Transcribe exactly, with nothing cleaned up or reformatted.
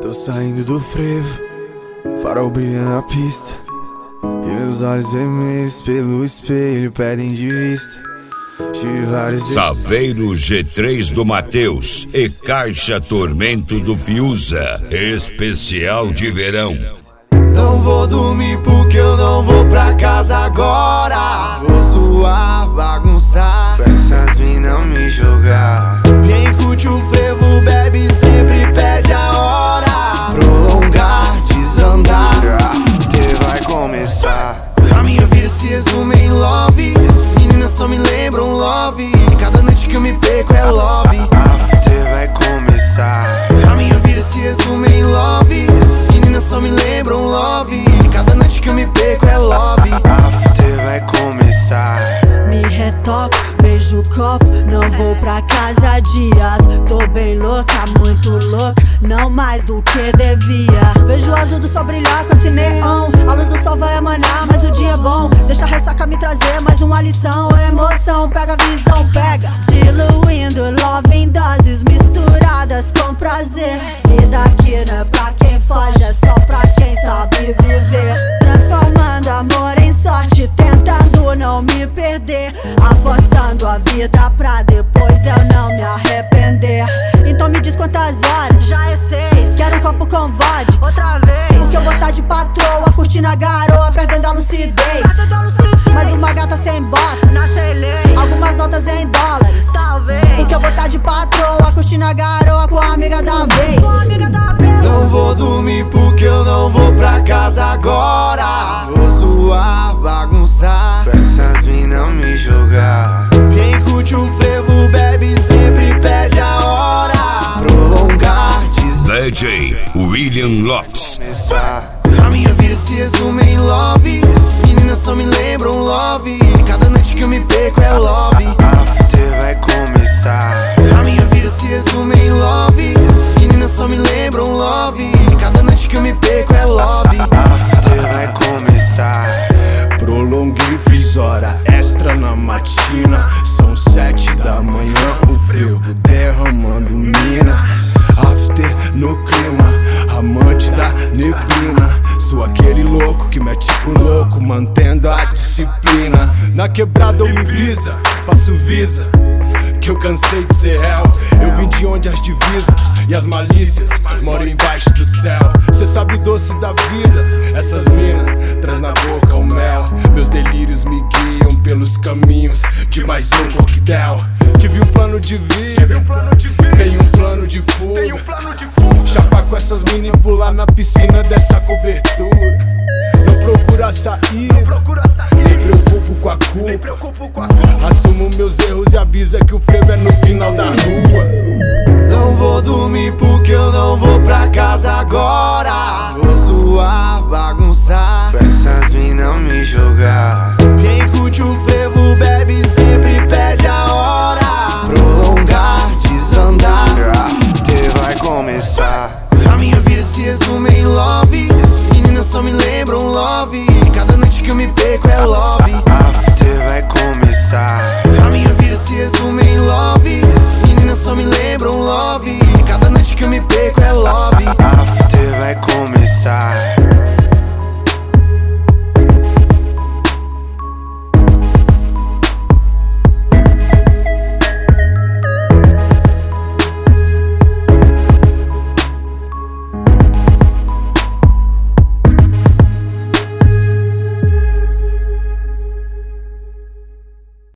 Tô saindo do frevo, farol brilha na pista, e meus olhos vermelhos pelo espelho pedem de vista. Tive vários Saveiro G três do Matheus e Caixa Tormento do Fiuza, especial de verão. Não vou dormir porque eu não vou pra casa agora. Vou zoar, bagunçar, pra essas minas me jogar. Quem curte o frevo bebe sempre pede a hora. Prolongar, desandar, after vai começar. A minha vida se resume em love. Essas meninas só me lembram love. E cada noite que eu me perco é love. After vai começar. A minha vida se resume em love. Essas meninas só me lembram love. E cada noite que eu me perco é love. After vai começar. Me retoco, beijo o copo, não vou pra casa há dias. Tô bem louca, muito louca, não mais do que devia. Vejo o azul do sol brilhar com esse neon. A luz do sol vai emanar, mas o dia é bom. Deixa a ressaca me trazer mais uma lição. Emoção, pega a visão, pega. Diluindo love em doses misturadas com prazer. Vida aqui não é pra quem foge, é só pra quem sabe viver. Transformando amor em sorte, tentando não me perder. Apostando a vida pra depois eu não me arrepender. Então me diz quantas horas. Já eu sei. Quero um copo com vodka Outra vez. porque eu vou tá de patroa, curtindo a garoa, perdendo a lucidez. Mais uma gata sem botas, Na lei. algumas notas em dólares. Talvez. Porque eu vou tá de patroa, curtindo a garoa com a amiga da vez. Amiga da vez. Não vou dormir porque eu não vou pra casa agora. Vou zoar, bagunçar, pra essas minas me jogar. Quem curte o frevo bebe sempre pede a hora. Prolongar, D J William Lopes. descomeçar. A minha vida se resume em love. Essas meninas só me lembram love. E cada noite que eu me perco é love. After vai começar. A minha vida se resume em love. Essas meninas só me lembram love. E cada noite que eu me perco é love. After vai começar. Prolonguei, fiz hora extra na matina. São sete da manhã, o frevo derramando mina. After no clima, amante da neblina. Sou aquele louco que mete o louco, mantendo a disciplina. Na quebrada eu me brisa, faço visa, que eu cansei de ser réu. Eu vim de onde as divisas e as malícias moram embaixo do céu. Cê sabe o doce da vida, essas minas traz na boca o mel. Meus delírios me guiam pelos caminhos de mais um coquetel. Tive um plano de vida, tenho um plano de fuga. Chapar com essas mini e pular na piscina dessa cobertura. Não procura saída, me preocupo com a culpa. Assumo meus erros e avisa que o frevo é no final da rua. Não vou dormir porque eu não vou pra casa agora. Vou zoar, bagunçar, pra essas minas me jogar. Quem curte o frevo